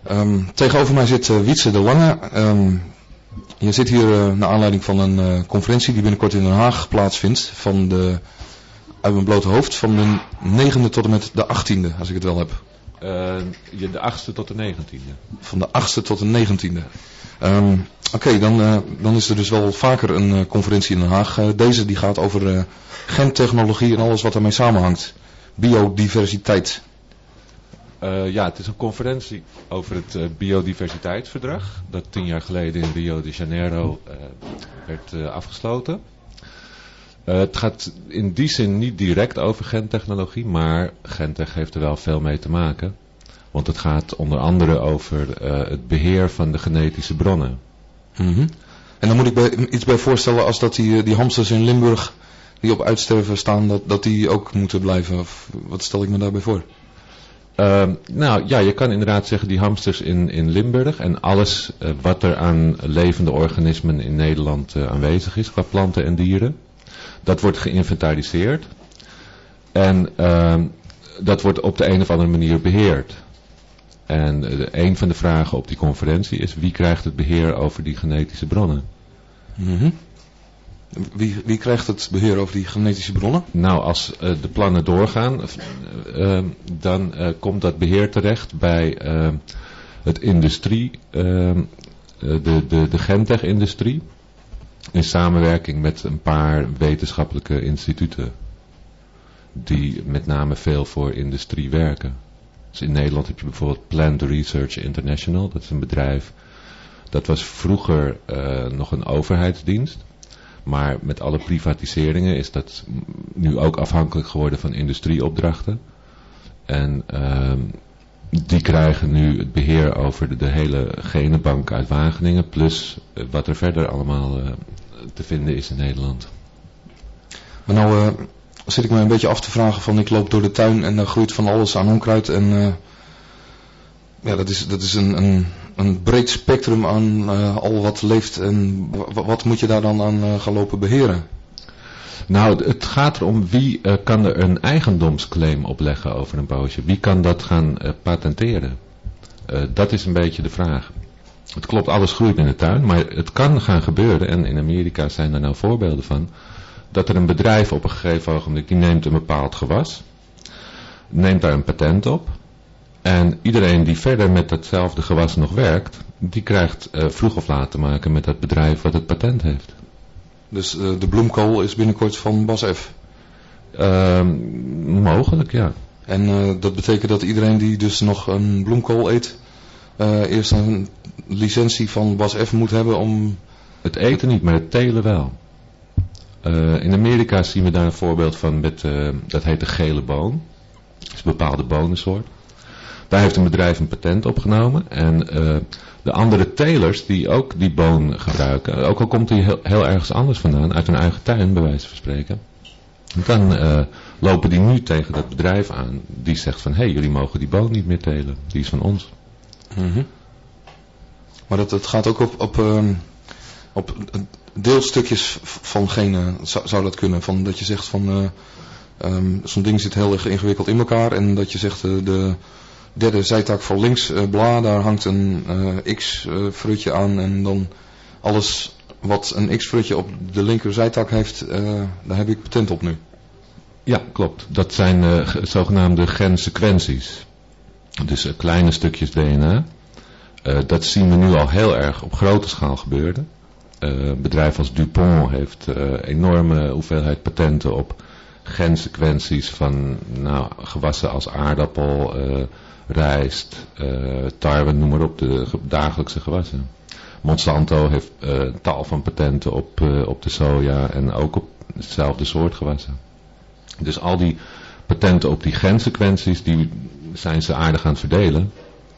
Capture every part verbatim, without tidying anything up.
Um, tegenover mij zit uh, Wietse de Lange. Um, je zit hier uh, naar aanleiding van een uh, conferentie die binnenkort in Den Haag plaatsvindt. Van de, uit mijn blote hoofd, van de negende tot en met de achttiende, als ik het wel heb. Uh, de achtste tot de negentiende. Van de achtste tot de negentiende. Um, Oké, okay, dan, uh, dan is er dus wel vaker een uh, conferentie in Den Haag. Uh, deze die gaat over uh, gentechnologie en alles wat daarmee samenhangt. Biodiversiteit. Uh, ja, het is een conferentie over het uh, biodiversiteitsverdrag. Dat tien jaar geleden in Rio de Janeiro uh, werd uh, afgesloten. Uh, het gaat in die zin niet direct over gentechnologie, maar gentech heeft er wel veel mee te maken. Want het gaat onder andere over uh, het beheer van de genetische bronnen. Mm-hmm. En dan moet ik bij, iets bij voorstellen als dat die, die hamsters in Limburg die op uitsterven staan, dat, dat die ook moeten blijven. Of wat stel ik me daarbij voor? Uh, nou ja, je kan inderdaad zeggen die hamsters in, in Limburg en alles uh, wat er aan levende organismen in Nederland uh, aanwezig is, qua planten en dieren. Dat wordt geïnventariseerd en uh, dat wordt op de een of andere manier beheerd. En uh, een van de vragen op die conferentie is wie krijgt het beheer over die genetische bronnen? Mm-hmm. Wie, wie krijgt het beheer over die genetische bronnen? Nou, als uh, de plannen doorgaan, uh, dan uh, komt dat beheer terecht bij uh, het industrie, uh, de, de, de gentech-industrie, in samenwerking met een paar wetenschappelijke instituten, die met name veel voor industrie werken. Dus in Nederland heb je bijvoorbeeld Plant Research International, dat is een bedrijf, dat was vroeger uh, nog een overheidsdienst. Maar met alle privatiseringen is dat nu ook afhankelijk geworden van industrieopdrachten. En uh, die krijgen nu het beheer over de, de hele genenbank uit Wageningen. Plus uh, wat er verder allemaal uh, te vinden is in Nederland. Maar nou uh, zit ik me een beetje af te vragen van ik loop door de tuin en daar groeit van alles aan onkruid. En uh, ja, dat is, dat is een... een Een breed spectrum aan uh, al wat leeft en w- wat moet je daar dan aan uh, gaan lopen beheren? Nou, het gaat erom wie uh, kan er een eigendomsclaim opleggen over een boosje. Wie kan dat gaan uh, patenteren? Uh, dat is een beetje de vraag. Het klopt, alles groeit in de tuin, maar het kan gaan gebeuren, en in Amerika zijn er nou voorbeelden van, dat er een bedrijf op een gegeven ogenblik, die neemt een bepaald gewas, neemt daar een patent op. En iedereen die verder met datzelfde gewas nog werkt, die krijgt uh, vroeg of laat te maken met dat bedrijf wat het patent heeft. Dus uh, de bloemkool is binnenkort van Bas F? Uh, mogelijk, ja. En uh, dat betekent dat iedereen die dus nog een bloemkool eet, uh, eerst een licentie van Bas F moet hebben om... Het eten niet, maar het telen wel. Uh, in Amerika zien we daar een voorbeeld van met, uh, dat heet de gele boon. Dat is een bepaalde bonensoort. Daar heeft een bedrijf een patent opgenomen. En uh, de andere telers die ook die boon gebruiken, ook al komt die heel, heel ergens anders vandaan, uit hun eigen tuin bij wijze van spreken, dan uh, lopen die nu tegen dat bedrijf aan. Die zegt van, hé, hey, jullie mogen die boon niet meer telen. Die is van ons. Mm-hmm. Maar dat, het gaat ook op, op, uh, op deelstukjes van genen, zou, zou dat kunnen? Van, dat je zegt van, uh, um, zo'n ding zit heel erg ingewikkeld in elkaar en dat je zegt uh, de... derde zijtak van links, uh, bla, daar hangt een uh, X-frutje uh, aan en dan alles wat een X-frutje op de linker zijtak heeft, uh, daar heb ik patent op nu. Ja, klopt. Dat zijn uh, zogenaamde gensequenties. Dus uh, kleine stukjes D N A. Uh, dat zien we nu al heel erg op grote schaal gebeuren. Uh, een bedrijf als DuPont heeft uh, enorme hoeveelheid patenten op gensequenties van nou, gewassen als aardappel, uh, rijst, uh, tarwe, noem maar op, de dagelijkse gewassen. Monsanto heeft uh, tal van patenten op, uh, op de soja en ook op hetzelfde soort gewassen. Dus al die patenten op die gensequenties, die zijn ze aardig aan het verdelen.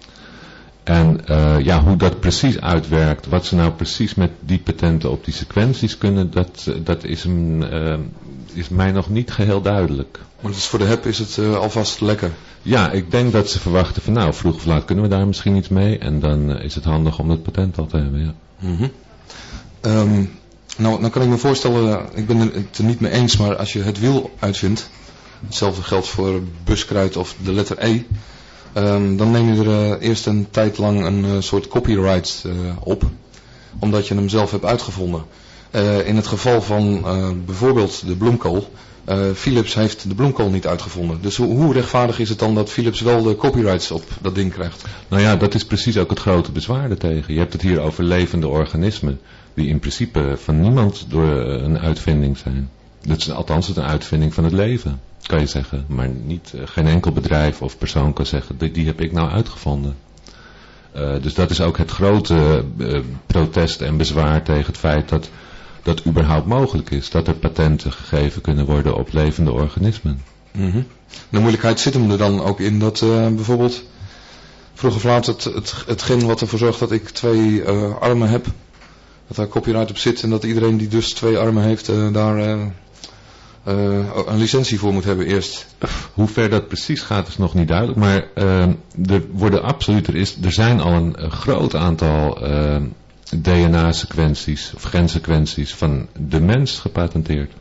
En uh, ja, hoe dat precies uitwerkt, wat ze nou precies met die patenten op die sequenties kunnen, dat, dat is, een, uh, is mij nog niet geheel duidelijk. Maar dus voor de heb is het uh, alvast lekker. Ja, ik denk dat ze verwachten van nou, vroeg of laat kunnen we daar misschien iets mee. En dan uh, is het handig om dat patent al te hebben, ja. Mm-hmm. Um, nou, dan kan ik me voorstellen, ik ben het er niet mee eens, maar als je het wiel uitvindt, hetzelfde geldt voor buskruid of de letter E, Um, dan neem je er uh, eerst een tijd lang een uh, soort copyright uh, op, omdat je hem zelf hebt uitgevonden. Uh, in het geval van uh, bijvoorbeeld de bloemkool, uh, Philips heeft de bloemkool niet uitgevonden. Dus hoe, hoe rechtvaardig is het dan dat Philips wel de copyrights op dat ding krijgt? Nou ja, dat is precies ook het grote bezwaar daartegen. Je hebt het hier over levende organismen, die in principe van niemand door een uitvinding zijn. Dat is althans het een uitvinding van het leven, kan je zeggen. Maar niet, uh, geen enkel bedrijf of persoon kan zeggen, die, die heb ik nou uitgevonden. Uh, dus dat is ook het grote uh, protest en bezwaar tegen het feit dat dat überhaupt mogelijk is. Dat er patenten gegeven kunnen worden op levende organismen. Mm-hmm. De moeilijkheid zit hem er dan ook in dat uh, bijvoorbeeld vroeg of laat het, het, hetgeen wat ervoor zorgt dat ik twee uh, armen heb, dat daar copyright op zit en dat iedereen die dus twee armen heeft uh, daar uh, uh, een licentie voor moet hebben eerst. Hoe ver dat precies gaat is nog niet duidelijk, maar uh, er worden absoluut, er, is, er zijn al een, een groot aantal uh, D N A-sequenties of gensequenties van de mens gepatenteerd.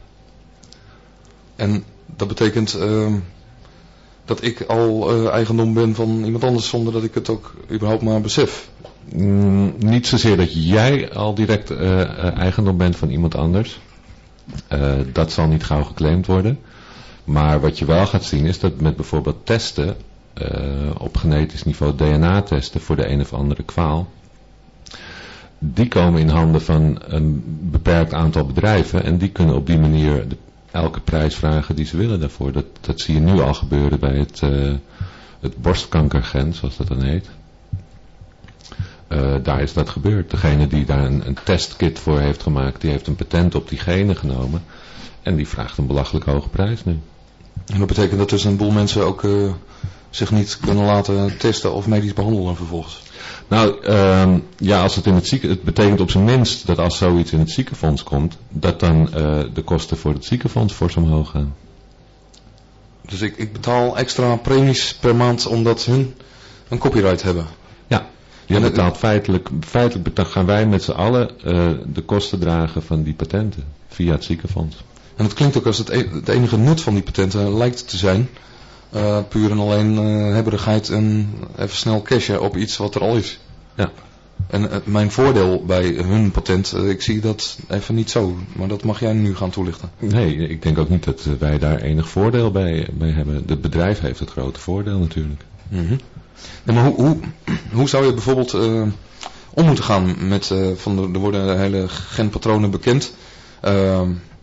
En dat betekent uh, dat ik al uh, eigendom ben van iemand anders zonder dat ik het ook überhaupt maar besef? Mm, niet zozeer dat jij al direct uh, uh, eigendom bent van iemand anders. Uh, dat zal niet gauw geclaimd worden. Maar wat je wel gaat zien is dat met bijvoorbeeld testen, uh, op genetisch niveau D N A-testen voor de een of andere kwaal, die komen in handen van een beperkt aantal bedrijven en die kunnen op die manier de, elke prijs vragen die ze willen daarvoor. Dat, dat zie je nu al gebeuren bij het, uh, het borstkankergen, zoals dat dan heet. Uh, daar is dat gebeurd. Degene die daar een, een testkit voor heeft gemaakt, die heeft een patent op die genen genomen en die vraagt een belachelijk hoge prijs nu. En dat betekent dat dus een boel mensen ook uh, zich niet kunnen laten testen of medisch behandelen vervolgens? Nou, uh, ja, als het in het zieken, het betekent op zijn minst dat als zoiets in het ziekenfonds komt, dat dan uh, de kosten voor het ziekenfonds fors omhoog gaan. Dus ik, ik betaal extra premies per maand omdat hun een copyright hebben? Ja, je betaalt feitelijk, feitelijk betaal, gaan wij met z'n allen uh, de kosten dragen van die patenten via het ziekenfonds. En het klinkt ook als het, e- het enige nut van die patenten lijkt te zijn Uh, puur en alleen uh, hebberigheid en even snel cashen op iets wat er al is. Ja. En uh, mijn voordeel bij hun patent, uh, ik zie dat even niet zo. Maar dat mag jij nu gaan toelichten. Nee, ik denk ook niet dat uh, wij daar enig voordeel bij, bij hebben. Het bedrijf heeft het grote voordeel natuurlijk. Mm-hmm. Nee, maar hoe, hoe, hoe zou je bijvoorbeeld uh, om moeten gaan met, uh, van de, er worden hele genpatronen bekend. Uh,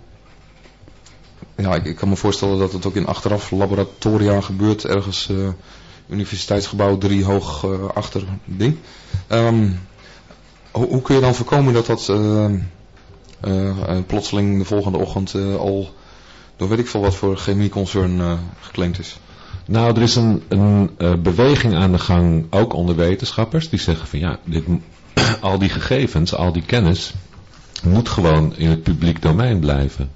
Ja, ik, ik kan me voorstellen dat het ook in achteraf laboratoria gebeurt, ergens uh, universiteitsgebouw drie hoog uh, achter ding. Um, hoe, hoe kun je dan voorkomen dat dat uh, uh, uh, plotseling de volgende ochtend uh, al door weet ik veel wat voor chemieconcern uh, geclaimd is? Nou, er is een, een uh, beweging aan de gang, ook onder wetenschappers, die zeggen van ja, dit, al die gegevens, al die kennis moet gewoon in het publiek domein blijven.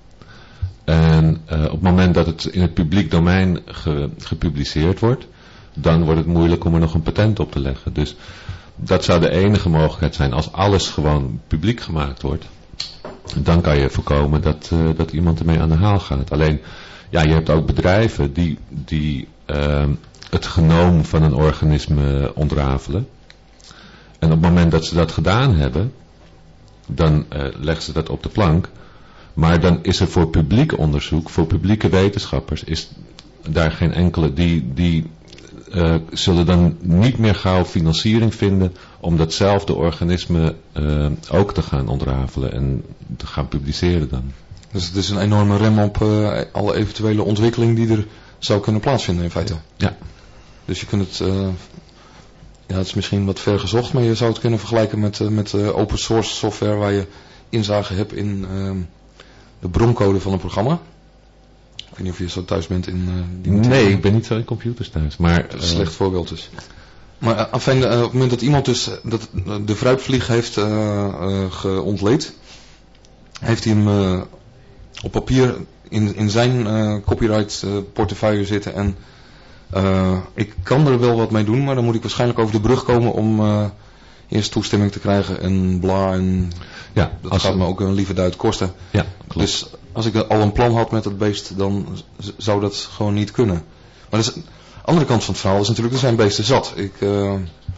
En uh, op het moment dat het in het publiek domein ge, gepubliceerd wordt, dan wordt het moeilijk om er nog een patent op te leggen. Dus dat zou de enige mogelijkheid zijn. Als alles gewoon publiek gemaakt wordt, dan kan je voorkomen dat, uh, dat iemand ermee aan de haal gaat. Alleen, ja, je hebt ook bedrijven die, die uh, het genoom van een organisme ontrafelen. En op het moment dat ze dat gedaan hebben, dan uh, leggen ze dat op de plank. Maar dan is er voor publiek onderzoek, voor publieke wetenschappers, is daar geen enkele, die, die uh, zullen dan niet meer gauw financiering vinden om datzelfde organisme uh, ook te gaan ontrafelen en te gaan publiceren dan. Dus het is een enorme rem op uh, alle eventuele ontwikkeling die er zou kunnen plaatsvinden in feite. Ja. Dus je kunt het, uh, ja het is misschien wat ver gezocht, maar je zou het kunnen vergelijken met, uh, met uh, open source software waar je inzage hebt in uh, de broncode van een programma. Ik weet niet of je zo thuis bent in uh, die materie. Nee, ik ben niet zo in computers thuis. Maar, uh, slecht voorbeeld dus. Maar uh, afijn, uh, op het moment dat iemand dus dat, uh, de fruitvlieg heeft uh, uh, geontleed, heeft hij hem uh, op papier in, in zijn uh, copyright uh, portefeuille zitten en uh, ik kan er wel wat mee doen, maar dan moet ik waarschijnlijk over de brug komen om uh, eerst toestemming te krijgen en bla en ja, dat als gaat we... me ook een lieve duit kosten. Ja, klopt. Dus als ik al een plan had met het beest, dan z- zou dat gewoon niet kunnen. Maar dus, andere kant van het verhaal is natuurlijk, er zijn beesten zat. Ik, uh,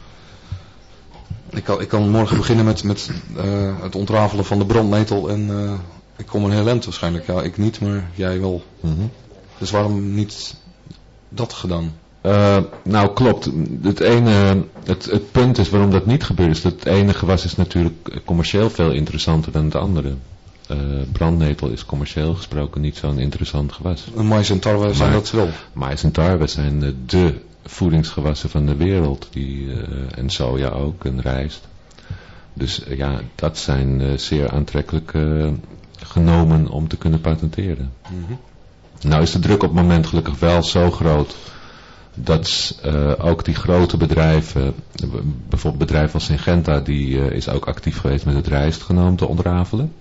ik, kan, ik kan morgen beginnen met, met uh, het ontrafelen van de brandnetel en uh, ik kom een heel eind waarschijnlijk. Ja, ik niet, maar jij wel. Mm-hmm. Dus waarom niet dat gedaan? Uh, nou klopt. Het, ene, het, het punt is waarom dat niet gebeurt, is dat het ene gewas is natuurlijk commercieel veel interessanter dan het andere. Uh, brandnetel is commercieel gesproken niet zo'n interessant gewas. Mais en tarwe zijn dat wel. Mais en tarwe zijn uh, de voedingsgewassen van de wereld. Die, uh, en soja ook, en rijst. Dus uh, ja, dat zijn uh, zeer aantrekkelijk uh, genomen om te kunnen patenteren. Mm-hmm. Nou is de druk op het moment gelukkig wel zo groot dat uh, ook die grote bedrijven, bijvoorbeeld bedrijf als Syngenta, die uh, is ook actief geweest met het rijstgenoom te ontrafelen.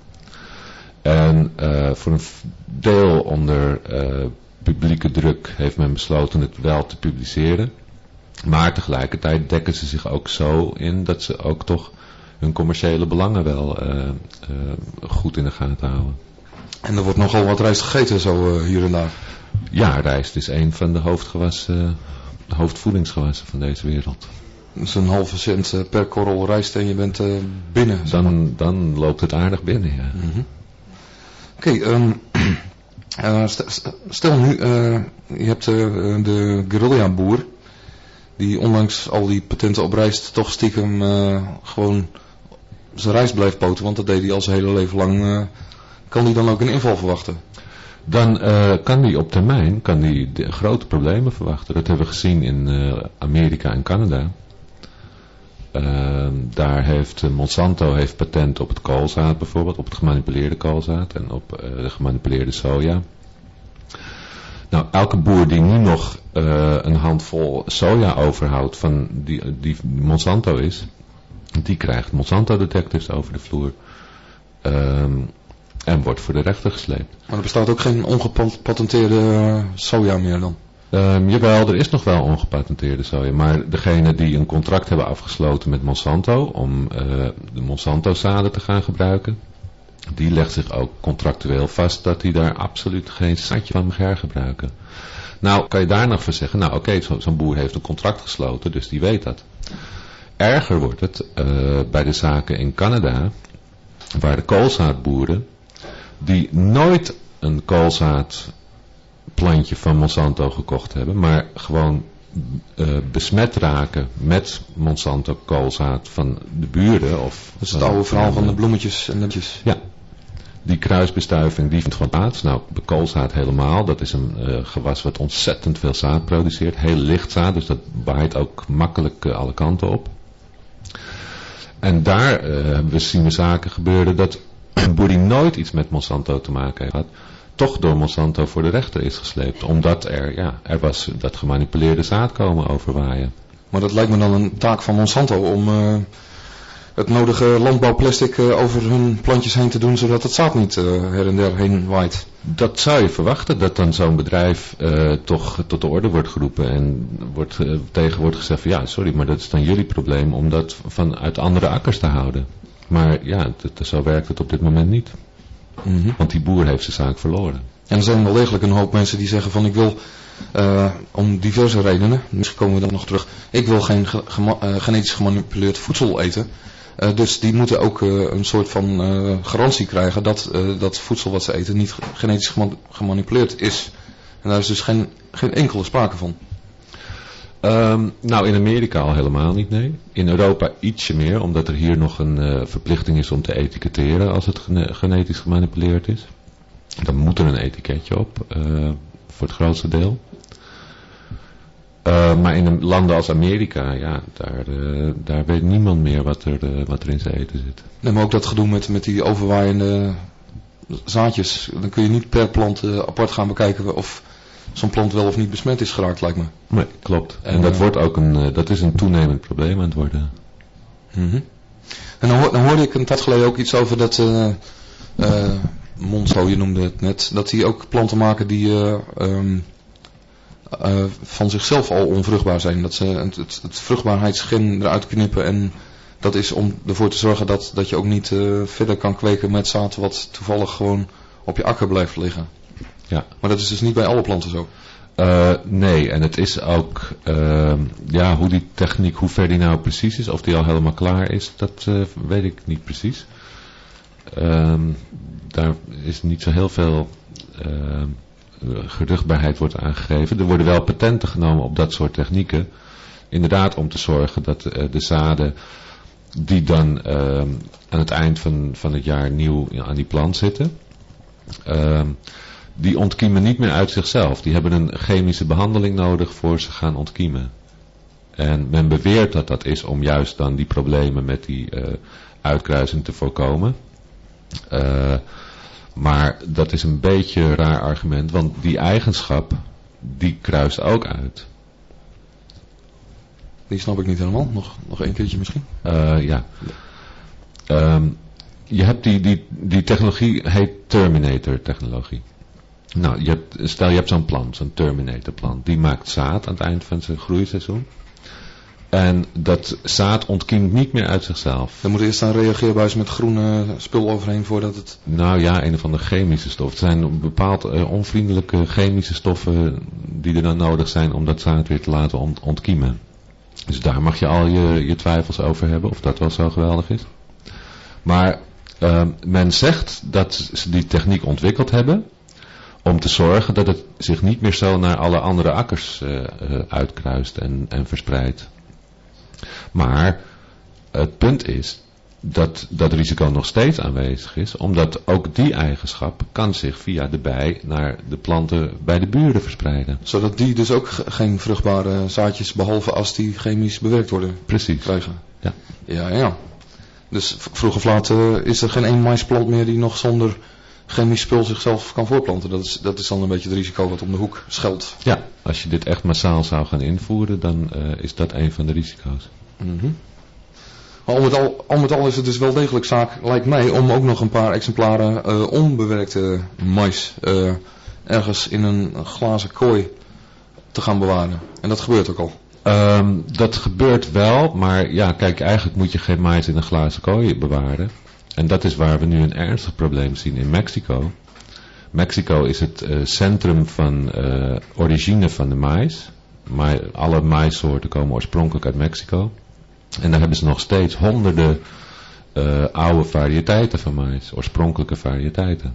En uh, voor een deel onder uh, publieke druk heeft men besloten het wel te publiceren. Maar tegelijkertijd dekken ze zich ook zo in dat ze ook toch hun commerciële belangen wel uh, uh, goed in de gaten houden. En er wordt nogal wat rijst gegeten zo uh, hier en daar. Ja, rijst is een van de hoofdgewassen, de hoofdvoedingsgewassen van deze wereld. Dus een halve cent uh, per korrel rijst en je bent uh, binnen. Dan, dan loopt het aardig binnen, ja. Mm-hmm. Oké, okay, um, uh, st- stel nu, uh, je hebt uh, de guerrilla-boer, die ondanks al die patenten op rijst toch stiekem uh, gewoon zijn rijst blijft poten, want dat deed hij al zijn hele leven lang. Uh, kan hij dan ook een inval verwachten? Dan uh, kan die op termijn kan die de grote problemen verwachten. Dat hebben we gezien in uh, Amerika en Canada. Uh, daar heeft uh, Monsanto heeft patent op het koolzaad bijvoorbeeld, op het gemanipuleerde koolzaad en op uh, de gemanipuleerde soja. Nou, elke boer die nu nog uh, een handvol soja overhoudt van die, die Monsanto is, die krijgt Monsanto detectives over de vloer. Um, En wordt voor de rechter gesleept. Maar er bestaat ook geen ongepatenteerde soja meer dan? Um, jawel, er is nog wel ongepatenteerde soja. Maar degene die een contract hebben afgesloten met Monsanto om uh, de Monsanto zaden te gaan gebruiken, die legt zich ook contractueel vast dat hij daar absoluut geen zaadje van mag hergebruiken. Nou, kan je daar nog voor zeggen, nou oké, okay, zo, zo'n boer heeft een contract gesloten, dus die weet dat. Erger wordt het uh, bij de zaken in Canada, waar de koolzaadboeren, die nooit een koolzaadplantje van Monsanto gekocht hebben, maar gewoon uh, besmet raken met Monsanto koolzaad van de buren. Of dat is het oude verhaal van de bloemetjes en netjes. Ja, die kruisbestuiving die vindt gewoon plaats. Nou, de koolzaad helemaal, dat is een uh, gewas wat ontzettend veel zaad produceert. Heel licht zaad, dus dat waait ook makkelijk uh, alle kanten op. En daar uh, we zien we zaken gebeuren dat een boer die nooit iets met Monsanto te maken heeft gehad, toch door Monsanto voor de rechter is gesleept. Omdat er, ja, er was dat gemanipuleerde zaad komen overwaaien. Maar dat lijkt me dan een taak van Monsanto om uh, het nodige landbouwplastic uh, over hun plantjes heen te doen, zodat het zaad niet uh, her en der heen waait. Dat zou je verwachten, dat dan zo'n bedrijf uh, toch tot de orde wordt geroepen en wordt, uh, tegen wordt gezegd van ja, sorry, maar dat is dan jullie probleem om dat vanuit andere akkers te houden. Maar ja, dat, zo werkt het op dit moment niet. Mm-hmm. Want die boer heeft zijn zaak verloren. En er zijn wel degelijk een hoop mensen die zeggen van ik wil, uh, om diverse redenen, misschien komen we dan nog terug, ik wil geen ge- gema- uh, genetisch gemanipuleerd voedsel eten. Uh, dus die moeten ook uh, een soort van uh, garantie krijgen dat uh, dat voedsel wat ze eten niet genetisch gema- gemanipuleerd is. En daar is dus geen, geen enkele sprake van. Um, nou, in Amerika al helemaal niet, nee. In Europa ietsje meer, omdat er hier nog een uh, verplichting is om te etiketteren als het gene- genetisch gemanipuleerd is. Dan moet er een etiketje op, uh, voor het grootste deel. Uh, maar in landen als Amerika, ja, daar, uh, daar weet niemand meer wat er, uh, wat er in zijn eten zit. Nee, maar ook dat gedoe met, met die overwaaiende zaadjes. Dan kun je niet per plant uh, apart gaan bekijken of zo'n plant wel of niet besmet is geraakt, lijkt me. Nee, klopt. En, en dat, uh, wordt ook een, uh, dat is een toenemend probleem aan het worden. Mm-hmm. En dan, ho- dan hoorde ik een tijd geleden ook iets over dat uh, uh, Monsanto, je noemde het net, dat die ook planten maken die uh, um, uh, van zichzelf al onvruchtbaar zijn. Dat ze het, het, het vruchtbaarheidsgen eruit knippen en dat is om ervoor te zorgen dat, dat je ook niet uh, verder kan kweken met zaad wat toevallig gewoon op je akker blijft liggen. Ja. Maar dat is dus niet bij alle planten zo. Uh, nee, en het is ook, uh, ja, hoe die techniek, hoe ver die nou precies is, of die al helemaal klaar is, dat uh, weet ik niet precies. Uh, daar is niet zo heel veel uh, geruchtbaarheid wordt aangegeven. Er worden wel patenten genomen op dat soort technieken. Inderdaad om te zorgen dat uh, de zaden die dan uh, aan het eind van, van het jaar nieuw aan die plant zitten, uh, die ontkiemen niet meer uit zichzelf. Die hebben een chemische behandeling nodig voor ze gaan ontkiemen. En men beweert dat dat is om juist dan die problemen met die uh, uitkruising te voorkomen. Uh, maar dat is een beetje een raar argument, want die eigenschap, die kruist ook uit. Die snap ik niet helemaal. Nog, nog één keertje misschien? Uh, ja. Um, je hebt die, die, die technologie, heet Terminator technologie. Nou, je hebt, stel je hebt zo'n plant, zo'n Terminator plant. Die maakt zaad aan het eind van zijn groeiseizoen. En dat zaad ontkiemt niet meer uit zichzelf. Er moet eerst een reageerbuis met groene spul overheen voordat het... Nou ja, een of andere chemische stof. Het zijn bepaald uh, onvriendelijke chemische stoffen die er dan nodig zijn om dat zaad weer te laten ont- ontkiemen. Dus daar mag je al je, je twijfels over hebben of dat wel zo geweldig is. Maar uh, men zegt dat ze die techniek ontwikkeld hebben om te zorgen dat het zich niet meer zo naar alle andere akkers uh, uh, uitkruist en, en verspreidt. Maar het punt is dat dat risico nog steeds aanwezig is, omdat ook die eigenschap kan zich via de bij naar de planten bij de buren verspreiden. Zodat die dus ook ge- geen vruchtbare zaadjes, behalve als die chemisch bewerkt worden, Precies. krijgen. Ja. Ja, ja. Dus v- vroeg of laat uh, is er geen één maisplant meer die nog zonder chemisch spul zichzelf kan voorplanten. Dat is, dat is dan een beetje het risico wat om de hoek schuilt. Ja, als je dit echt massaal zou gaan invoeren, dan uh, is dat een van de risico's. Mm-hmm. Maar al met al, al met al is het dus wel degelijk zaak, lijkt mij, om ook nog een paar exemplaren uh, onbewerkte mais uh, ergens in een glazen kooi te gaan bewaren. En dat gebeurt ook al. Um, dat gebeurt wel, maar ja, kijk, eigenlijk moet je geen mais in een glazen kooi bewaren. En dat is waar we nu een ernstig probleem zien in Mexico. Mexico is het uh, centrum van uh, origine van de mais. Maar alle maissoorten komen oorspronkelijk uit Mexico. En daar hebben ze nog steeds honderden uh, oude variëteiten van mais, oorspronkelijke variëteiten.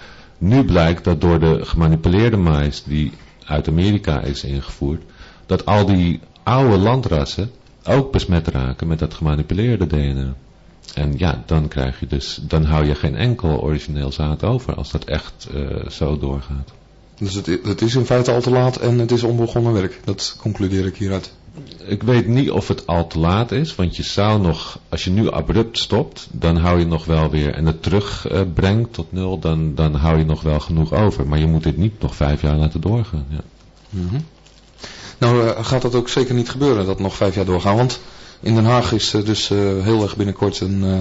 Nu blijkt dat door de gemanipuleerde mais die uit Amerika is ingevoerd, dat al die oude landrassen ook besmet raken met dat gemanipuleerde D N A. En ja, dan krijg je dus, dan hou je geen enkel origineel zaad over als dat echt uh, zo doorgaat. Dus het, het is in feite al te laat en het is onbegonnen werk. Dat concludeer ik hieruit. Ik weet niet of het al te laat is, want je zou nog, als je nu abrupt stopt, dan hou je nog wel weer, en het terugbrengt uh, tot nul, dan, dan hou je nog wel genoeg over. Maar je moet dit niet nog vijf jaar laten doorgaan. Ja. Mm-hmm. Nou uh, gaat dat ook zeker niet gebeuren, dat nog vijf jaar doorgaan, want in Den Haag is uh, dus uh, heel erg binnenkort een uh,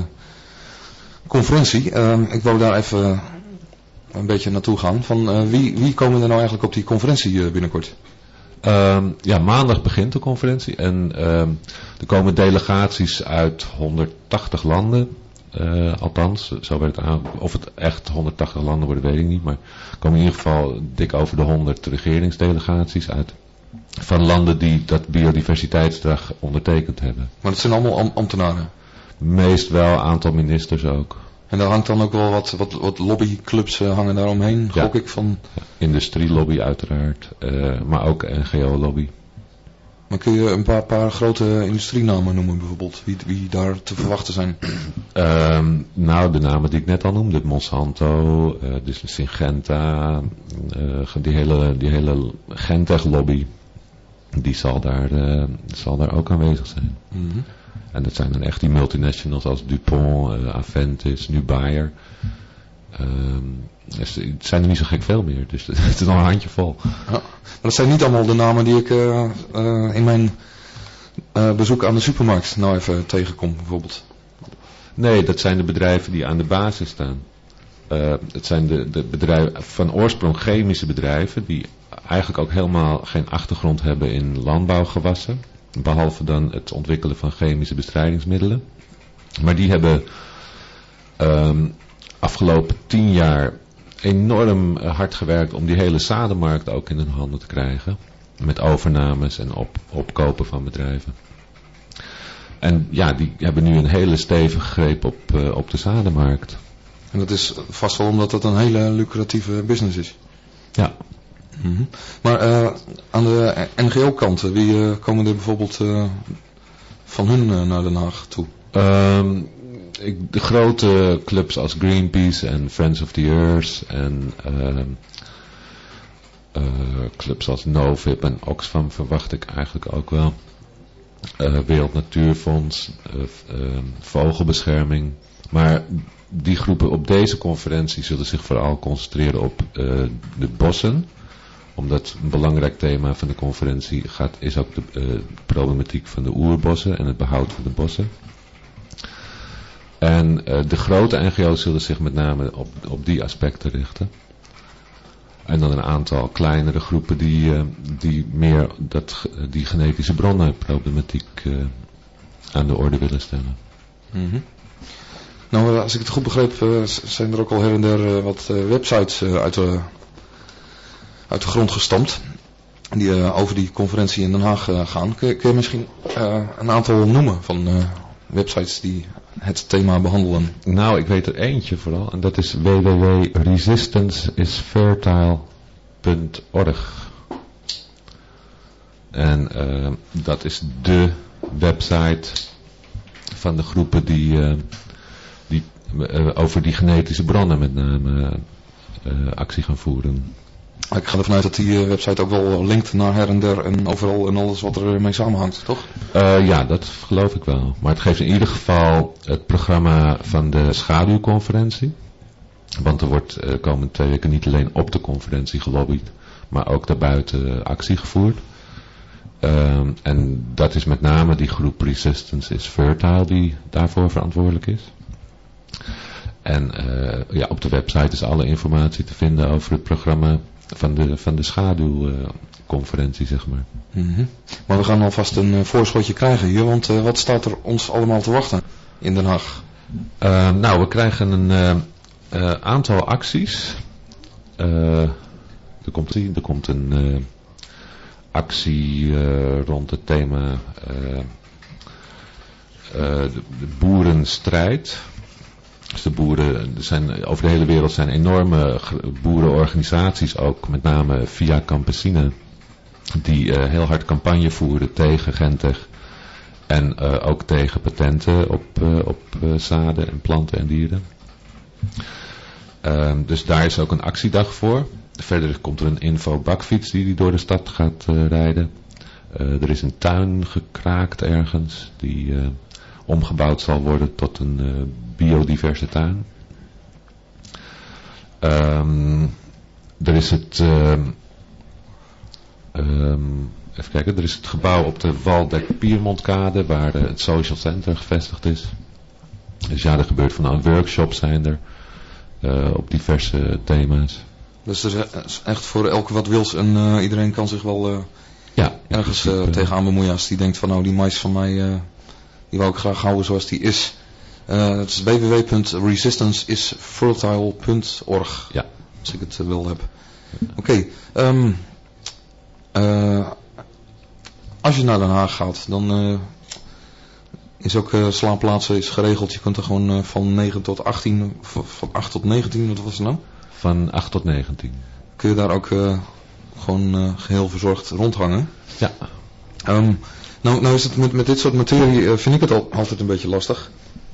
conferentie. Uh, ik wou daar even uh, een beetje naartoe gaan. Van uh, wie, wie komen er nou eigenlijk op die conferentie uh, binnenkort? Um, ja, maandag begint de conferentie en um, er komen delegaties uit honderdtachtig landen, uh, althans, zo werd het aan, of het echt honderdtachtig landen worden weet ik niet, maar er komen in ieder geval dik over de honderd regeringsdelegaties uit van landen die dat biodiversiteitsverdrag ondertekend hebben. Maar dat zijn allemaal am- ambtenaren? Meest wel, een aantal ministers ook. En daar hangt dan ook wel wat, wat, wat lobbyclubs uh, hangen daar omheen, ja. gok ik van... Ja, industrielobby uiteraard, uh, maar ook N G O-lobby. Maar kun je een paar, paar grote industrienamen noemen bijvoorbeeld, wie, wie daar te verwachten zijn? Um, nou, de namen die ik net al noemde, Monsanto, uh, dus Syngenta, uh, die hele, die hele Gentech-lobby, die zal daar, uh, zal daar ook aanwezig zijn. Mm-hmm. En dat zijn dan echt die multinationals als DuPont, uh, Aventis, nu Bayer. Um, dus het zijn er niet zo gek veel meer, dus het is nog een handje vol. Ja, maar dat zijn niet allemaal de namen die ik uh, uh, in mijn uh, bezoek aan de supermarkt nou even tegenkom bijvoorbeeld. Nee, dat zijn de bedrijven die aan de basis staan. Uh, het zijn de, de bedrijven van oorsprong chemische bedrijven die eigenlijk ook helemaal geen achtergrond hebben in landbouwgewassen. Behalve dan het ontwikkelen van chemische bestrijdingsmiddelen. Maar die hebben um, afgelopen tien jaar enorm uh, hard gewerkt om die hele zadenmarkt ook in hun handen te krijgen. Met overnames en op, opkopen van bedrijven. En ja, die hebben nu een hele stevige greep op, uh, op de zadenmarkt. En dat is vast wel omdat het een hele lucratieve business is. Ja. Mm-hmm. Maar uh, aan de N G O-kant, wie uh, komen er bijvoorbeeld uh, van hun uh, naar Den Haag toe? Um, ik, de grote clubs als Greenpeace en Friends of the Earth en uh, uh, clubs als Novib en Oxfam verwacht ik eigenlijk ook wel. Uh, Wereld Natuurfonds, uh, uh, Vogelbescherming. Maar die groepen op deze conferentie zullen zich vooral concentreren op uh, de bossen. Omdat een belangrijk thema van de conferentie gaat, is ook de uh, problematiek van de oerbossen en het behoud van de bossen. En uh, de grote N G O's zullen zich met name op, op die aspecten richten. En dan een aantal kleinere groepen die, uh, die meer dat, die genetische bronnenproblematiek uh, aan de orde willen stellen. Mm-hmm. Nou, als ik het goed begreep, uh, zijn er ook al her en der uh, wat uh, websites uh, uit, de, uit de grond gestampt. Die uh, over die conferentie in Den Haag uh, gaan. Kun je, kun je misschien uh, een aantal noemen van uh, websites die het thema behandelen? Nou, ik weet er eentje vooral. En dat is w w w punt resistance is fertile punt org. En uh, dat is de website van de groepen die, uh, die uh, over die genetische bronnen met name uh, actie gaan voeren. Ik ga ervan uit dat die uh, website ook wel linkt naar her en der en overal en alles wat er mee samenhangt, toch? Uh, ja, dat geloof ik wel. Maar het geeft in ieder geval het programma van de schaduwconferentie. Want er wordt uh, komende twee weken niet alleen op de conferentie gelobbyd, maar ook daarbuiten actie gevoerd. Uh, en dat is met name die groep Resistance is Fertile die daarvoor verantwoordelijk is. En uh, ja, op de website is alle informatie te vinden over het programma van de, van de schaduwconferentie, uh, zeg maar. Mm-hmm. Maar we gaan alvast een uh, voorschotje krijgen hier, want uh, wat staat er ons allemaal te wachten in Den Haag? Uh, nou, we krijgen een uh, uh, aantal acties. Uh, er, komt, er komt een uh, actie uh, rond het thema uh, uh, de, de boerenstrijd. Dus de boeren, er zijn, over de hele wereld zijn enorme boerenorganisaties ook, met name Via Campesina, die uh, heel hard campagne voeren tegen Gentech en uh, ook tegen patenten op, uh, op uh, zaden en planten en dieren. Uh, dus daar is ook een actiedag voor. Verder komt er een info-bakfiets die, die door de stad gaat uh, rijden. Uh, er is een tuin gekraakt ergens die uh, omgebouwd zal worden tot een uh, biodiverse tuin. Um, er is het uh, um, even kijken, er is het gebouw op de Waldeck-Piermontkade waar uh, het Social Center gevestigd is. Dus ja, er gebeurt van een workshop zijn er uh, op diverse thema's. Dus er is echt voor elke wat wils en uh, iedereen kan zich wel uh, ja, ergens uh, tegenaan bemoeien als die denkt van nou die mais van mij uh, die wou ik graag houden zoals die is. Uh, het is w w w punt resistance is fertile punt org. Ja. Als ik het uh, wel heb. Oké. Okay, um, uh, als je naar Den Haag gaat, dan uh, is ook uh, slaapplaatsen is geregeld. Je kunt er gewoon uh, van negen tot achttien, van acht tot negentien, wat was het nou? Van acht tot negentien. Kun je daar ook uh, gewoon uh, geheel verzorgd rondhangen? Ja. Um, nou, nou is het met, met dit soort materie, uh, vind ik het al, altijd een beetje lastig.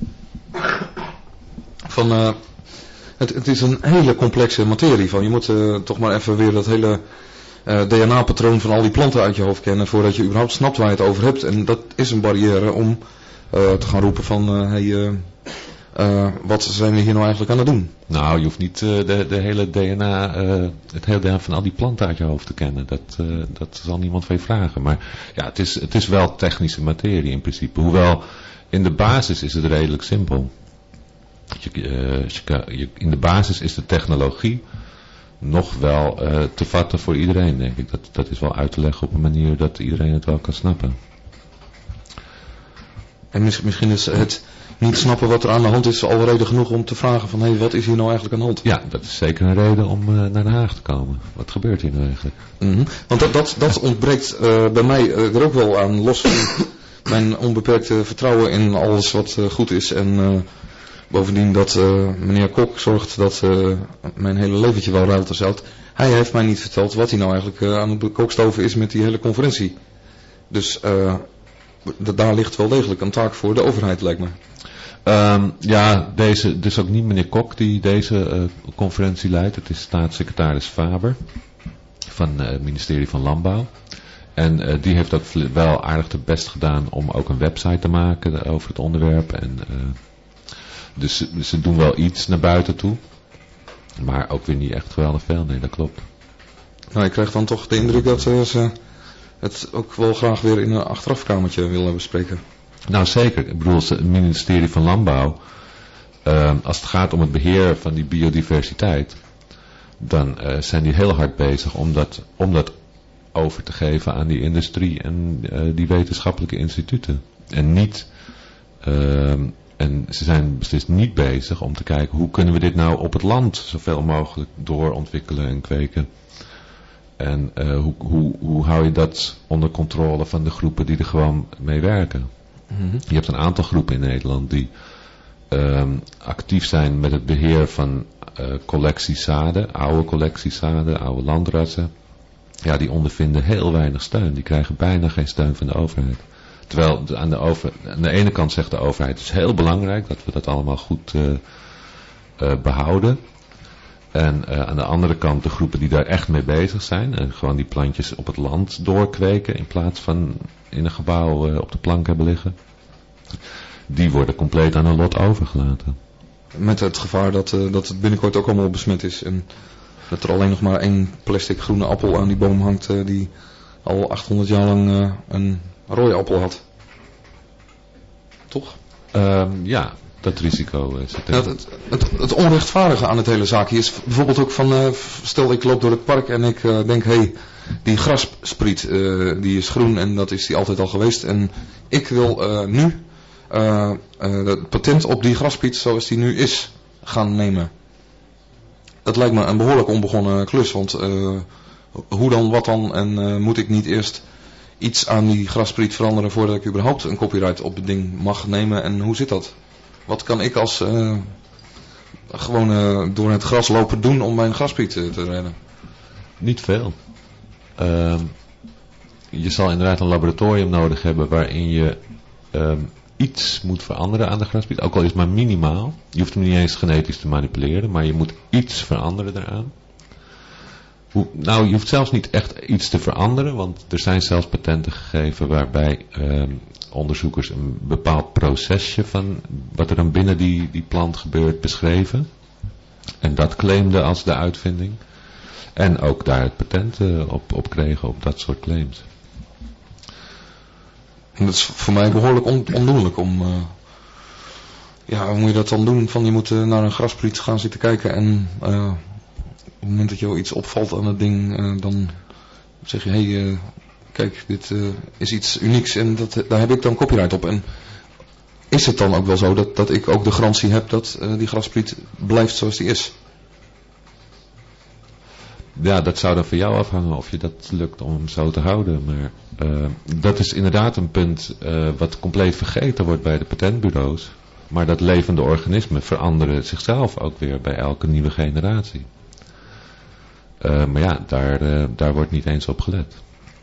Van, uh, het, het is een hele complexe materie. Van, je moet uh, toch maar even weer dat hele uh, D N A-patroon van al die planten uit je hoofd kennen voordat je überhaupt snapt waar je het over hebt. En dat is een barrière om uh, te gaan roepen van, uh, hey, uh, uh, wat zijn we hier nou eigenlijk aan het doen? Nou, je hoeft niet uh, de, de hele D N A, uh, het hele D N A van al die planten uit je hoofd te kennen. Dat, uh, dat zal niemand van je vragen. Maar ja, het is, het is wel technische materie in principe. Hoewel, in de basis is het redelijk simpel. Je, uh, je, je, in de basis is de technologie nog wel uh, te vatten voor iedereen, denk ik. Dat, dat is wel uit te leggen op een manier dat iedereen het wel kan snappen. En misschien is het niet snappen wat er aan de hand is al reden genoeg om te vragen van hé, hey, wat is hier nou eigenlijk aan de hand? Ja, dat is zeker een reden om uh, naar Den Haag te komen. Wat gebeurt hier nou eigenlijk? Mm-hmm. Want dat, dat, dat ontbreekt uh, bij mij uh, er ook wel aan, los van mijn onbeperkte vertrouwen in alles wat uh, goed is. En uh, bovendien dat uh, meneer Kok zorgt dat uh, mijn hele leventje wel ruilt en zout. Hij heeft mij niet verteld wat hij nou eigenlijk uh, aan het kookstoven is met die hele conferentie. Dus uh, d- daar ligt wel degelijk een taak voor de overheid, lijkt me. Um, ja, deze, dus ook niet meneer Kok die deze uh, conferentie leidt. Het is staatssecretaris Faber van uh, het ministerie van Landbouw. En uh, die heeft ook wel aardig de best gedaan om ook een website te maken over het onderwerp. En, uh, dus, dus ze doen wel iets naar buiten toe. Maar ook weer niet echt geweldig veel. Nee, dat klopt. Nou, ik krijg dan toch de indruk dat uh, ze het ook wel graag weer in een achterafkamertje willen bespreken. Nou zeker. Ik bedoel, het ministerie van Landbouw, uh, als het gaat om het beheer van die biodiversiteit, dan uh, zijn die heel hard bezig om dat, om dat over te geven aan die industrie en uh, die wetenschappelijke instituten. En niet, uh, en ze zijn beslist niet bezig om te kijken hoe kunnen we dit nou op het land zoveel mogelijk doorontwikkelen en kweken. En uh, hoe, hoe, hoe hou je dat onder controle van de groepen die er gewoon mee werken. Mm-hmm. Je hebt een aantal groepen in Nederland die uh, actief zijn met het beheer van uh, collectiezaden, oude collectiezaden, oude landrassen. Ja, die ondervinden heel weinig steun. Die krijgen bijna geen steun van de overheid. Terwijl aan de, over, aan de ene kant zegt de overheid, het is heel belangrijk dat we dat allemaal goed uh, uh, behouden. En uh, aan de andere kant de groepen die daar echt mee bezig zijn. En gewoon die plantjes op het land doorkweken in plaats van in een gebouw uh, op de plank hebben liggen. Die worden compleet aan hun lot overgelaten. Met het gevaar dat, uh, dat het binnenkort ook allemaal besmet is. En dat er alleen nog maar één plastic groene appel aan die boom hangt uh, die al achthonderd jaar lang uh, een rode appel had. Toch? Um, ja, dat risico uh, zit er. Ja, het, het, het onrechtvaardige aan het hele zaakje is bijvoorbeeld ook van, uh, stel ik loop door het park en ik uh, denk, hé, hey, die grasspriet, uh, die is groen en dat is die altijd al geweest. En ik wil uh, nu uh, uh, het patent op die grasspriet zoals die nu is gaan nemen. Dat lijkt me een behoorlijk onbegonnen klus, want uh, hoe dan, wat dan, en uh, moet ik niet eerst iets aan die graspriet veranderen voordat ik überhaupt een copyright op het ding mag nemen, en hoe zit dat? Wat kan ik als uh, gewoon uh, door het gras lopen doen om mijn graspriet uh, te redden? Niet veel. Uh, je zal inderdaad een laboratorium nodig hebben waarin je uh, iets moet veranderen aan de graspriet, ook al is het maar minimaal. Je hoeft hem niet eens genetisch te manipuleren, maar je moet iets veranderen daaraan. Hoe, nou, je hoeft zelfs niet echt iets te veranderen, want er zijn zelfs patenten gegeven waarbij uh, onderzoekers een bepaald procesje van wat er dan binnen die, die plant gebeurt beschreven. En dat claimden als de uitvinding. En ook daar het patent uh, op, op kregen op dat soort claims. En dat is voor mij behoorlijk on, ondoenlijk om... Uh, ja, hoe moet je dat dan doen? Van je moet uh, naar een graspriet gaan zitten kijken en... Uh, op het moment dat jou iets opvalt aan het ding, uh, dan zeg je, hé, hey, uh, kijk, dit uh, is iets unieks en dat, daar heb ik dan copyright op. En is het dan ook wel zo dat, dat ik ook de garantie heb dat uh, die graspriet blijft zoals die is? Ja, dat zou dan van jou afhangen of je dat lukt om hem zo te houden. Maar uh, dat is inderdaad een punt uh, wat compleet vergeten wordt bij de patentbureaus. Maar dat levende organismen veranderen zichzelf ook weer bij elke nieuwe generatie. Uh, maar ja, daar, uh, daar wordt niet eens op gelet.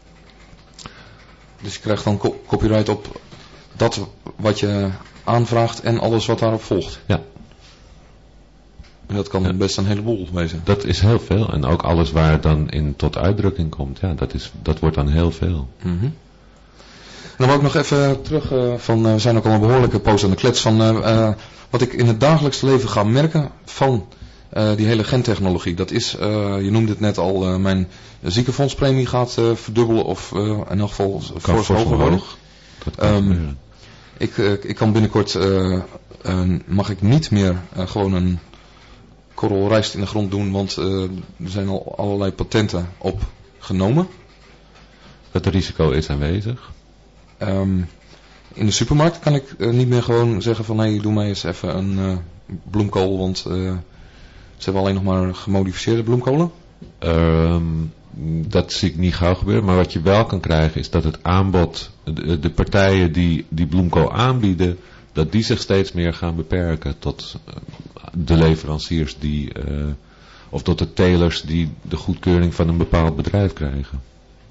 Dus je krijgt dan co- copyright op dat wat je aanvraagt en alles wat daarop volgt? Ja. En dat kan ja. best een heleboel wezen. Dat is heel veel. En ook alles waar dan in tot uitdrukking komt, ja, dat, is, dat wordt dan heel veel. Mm-hmm. Dan wil ik nog even terug uh, van, uh, we zijn ook al een behoorlijke poos aan de klets van uh, uh, wat ik in het dagelijks leven ga merken van uh, die hele gentechnologie. Dat is, uh, je noemde het net al, uh, mijn ziekenfondspremie gaat uh, verdubbelen of uh, in elk geval fors hoger worden. Um, ik, uh, ik kan binnenkort, uh, uh, mag ik niet meer uh, gewoon een korrel rijst in de grond doen, want uh, er zijn al allerlei patenten op genomen. Het risico is aanwezig. Um, in de supermarkt kan ik uh, niet meer gewoon zeggen van hé, hey, doe mij eens even een uh, bloemkool, want uh, ze hebben alleen nog maar gemodificeerde bloemkolen. Um, dat zie ik niet gauw gebeuren, maar wat je wel kan krijgen is dat het aanbod, de, de partijen die die bloemkool aanbieden, dat die zich steeds meer gaan beperken tot uh, de leveranciers die, uh, of tot de telers die de goedkeuring van een bepaald bedrijf krijgen.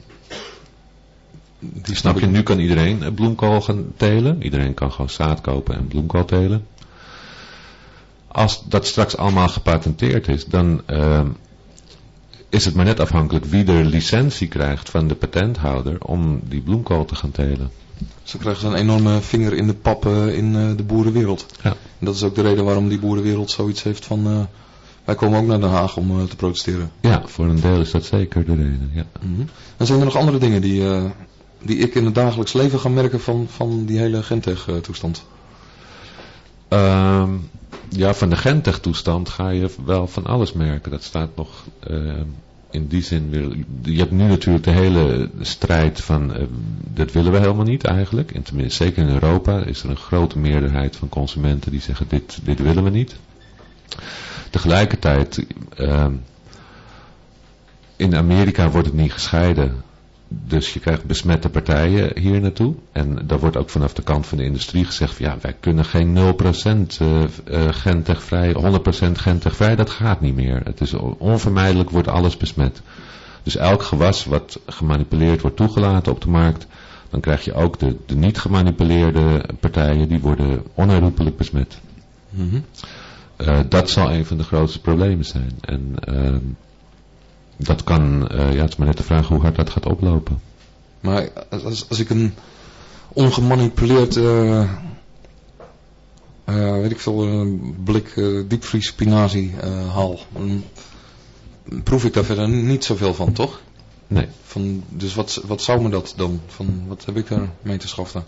Die snap je, nu kan iedereen bloemkool gaan telen. Iedereen kan gewoon zaad kopen en bloemkool telen. Als dat straks allemaal gepatenteerd is, dan uh, is het maar net afhankelijk wie de licentie krijgt van de patenthouder om die bloemkool te gaan telen. Ze krijgen een enorme vinger in de pap uh, in uh, de boerenwereld. Ja. En dat is ook de reden waarom die boerenwereld zoiets heeft van uh, wij komen ook naar Den Haag om uh, te protesteren. Ja, voor een deel is dat zeker de reden. Ja. Mm-hmm. En zijn er nog andere dingen die, uh, die ik in het dagelijks leven ga merken van, van die hele Gentech uh, toestand? Um, ja, van de Gentech toestand ga je wel van alles merken. Dat staat nog uh, in die zin weer. Je hebt nu natuurlijk de hele strijd van uh, dat willen we helemaal niet eigenlijk. En tenminste, zeker in Europa is er een grote meerderheid van consumenten die zeggen dit, dit willen we niet. Tegelijkertijd, uh, in Amerika wordt het niet gescheiden. Dus je krijgt besmette partijen hier naartoe. En daar wordt ook vanaf de kant van de industrie gezegd van ja, wij kunnen geen nul procent uh, uh, gentechvrij, honderd procent gentechvrij, dat gaat niet meer. Het is onvermijdelijk, wordt alles besmet. Dus elk gewas wat gemanipuleerd wordt toegelaten op de markt, dan krijg je ook de, de niet gemanipuleerde partijen, die worden onherroepelijk besmet. Mm-hmm. Uh, dat zal een van de grootste problemen zijn. En uh, dat kan, uh, ja, het is maar net de vraag hoe hard dat gaat oplopen. Maar als, als ik een ongemanipuleerd, uh, uh, weet ik veel, een blik uh, diepvries spinazie uh, haal, dan proef ik daar verder niet zoveel van, toch? Nee. Van, dus wat, wat zou me dat dan? Van, wat heb ik daar mee te schaffen?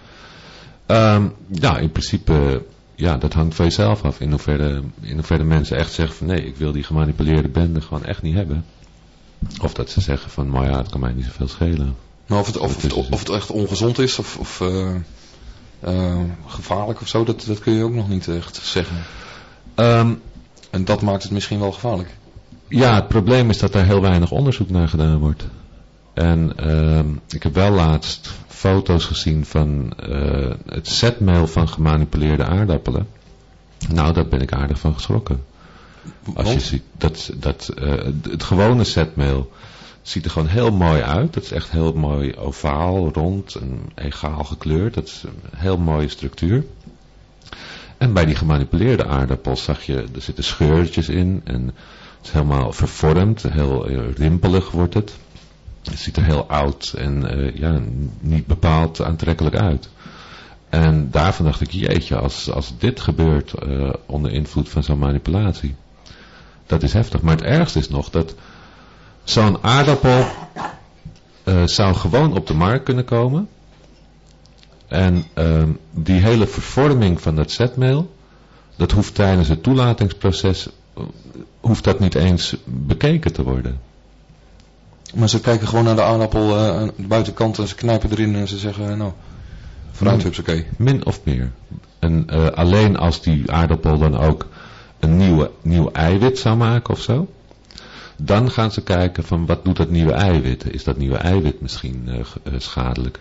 Um, ja, in principe, ja, dat hangt van jezelf af. In hoeverre, in hoeverre mensen echt zeggen van nee, ik wil die gemanipuleerde bende gewoon echt niet hebben. Of dat ze zeggen van, maar ja, het kan mij niet zoveel schelen. Nou, of, het, of, het, of het echt ongezond is of, of uh, uh, gevaarlijk of zo, dat, dat kun je ook nog niet echt zeggen. Um, en dat maakt het misschien wel gevaarlijk. Ja, het probleem is dat er heel weinig onderzoek naar gedaan wordt. En um, ik heb wel laatst foto's gezien van uh, het zetmeel van gemanipuleerde aardappelen. Nou, daar ben ik aardig van geschrokken. Als je ziet, dat, dat, uh, het gewone zetmeel ziet er gewoon heel mooi uit. Dat is echt heel mooi ovaal, rond en egaal gekleurd. Dat is een heel mooie structuur. En bij die gemanipuleerde aardappels zag je, er zitten scheurtjes in en het is helemaal vervormd, heel uh, rimpelig wordt het. Het ziet er heel oud en uh, ja, niet bepaald aantrekkelijk uit. En daarvan dacht ik, jeetje, als, als dit gebeurt uh, onder invloed van zo'n manipulatie, dat is heftig. Maar het ergste is nog dat zo'n aardappel uh, zou gewoon op de markt kunnen komen. En uh, die hele vervorming van dat zetmeel, dat hoeft tijdens het toelatingsproces, uh, hoeft dat niet eens bekeken te worden. Maar ze kijken gewoon naar de aardappel uh, de buitenkant en ze knijpen erin en ze zeggen, uh, nou, vooruit, hups, oké. Okay. Min of meer. En uh, alleen als die aardappel dan ook een nieuwe, nieuw eiwit zou maken of zo, dan gaan ze kijken van wat doet dat nieuwe eiwit? Is dat nieuwe eiwit misschien uh, uh, schadelijk?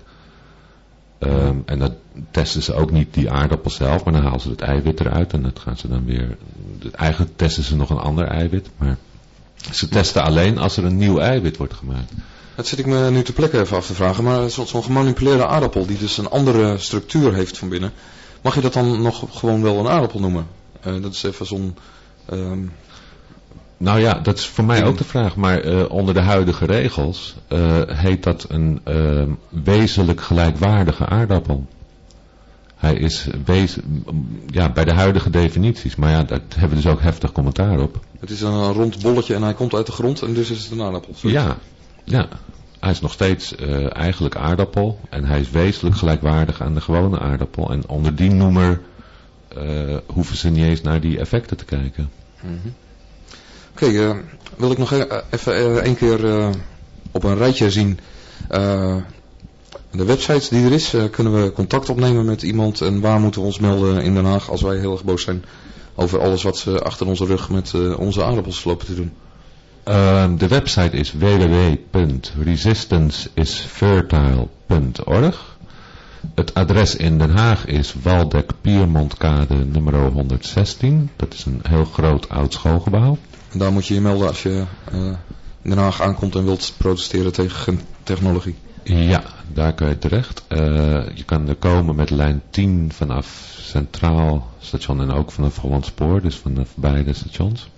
Um, en dat testen ze ook niet die aardappel zelf, maar dan halen ze het eiwit eruit en dat gaan ze dan weer, eigenlijk testen ze nog een ander eiwit, maar ze testen alleen als er een nieuw eiwit wordt gemaakt. Dat zit ik me nu ter plekke even af te vragen, maar zo'n zo gemanipuleerde aardappel die dus een andere structuur heeft van binnen, mag je dat dan nog gewoon wel een aardappel noemen? Uh, dat is even zo'n... Um... Nou ja, dat is voor mij ook de vraag, maar uh, onder de huidige regels uh, heet dat een uh, wezenlijk gelijkwaardige aardappel. Hij is wees, ja, bij de huidige definities, maar ja, daar hebben we dus ook heftig commentaar op. Het is een rond bolletje en hij komt uit de grond en dus is het een aardappel. Sorry. Ja, ja, hij is nog steeds uh, eigenlijk aardappel en hij is wezenlijk gelijkwaardig aan de gewone aardappel. En onder die noemer uh, hoeven ze niet eens naar die effecten te kijken. Mm-hmm. Oké, okay, uh, wil ik nog even uh, één keer uh, op een rijtje zien uh, De website die er is, uh, kunnen we contact opnemen met iemand en waar moeten we ons melden in Den Haag als wij heel erg boos zijn over alles wat ze achter onze rug met uh, onze aardappels lopen te doen. Uh, de website is w w w punt resistance is fertile punt org. Het adres in Den Haag is Waldeck-Piermontkade nummer honderdzestien. Dat is een heel groot oud schoolgebouw. En daar moet je je melden als je uh, in Den Haag aankomt en wilt protesteren tegen gentechnologie. Ja, daar kan je terecht. Uh, je kan er komen met lijn tien vanaf Centraal Station en ook vanaf Hollandspoor, dus vanaf beide stations.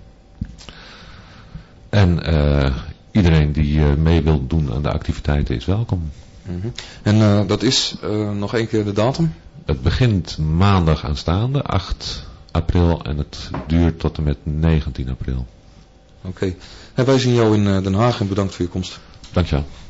En uh, iedereen die uh, mee wil doen aan de activiteiten is welkom. Mm-hmm. En uh, dat is uh, nog één keer de datum? Het begint maandag aanstaande, acht april, en het duurt tot en met negentien april. Oké. Okay. Wij zien jou in uh, Den Haag en bedankt voor je komst. Dankjewel.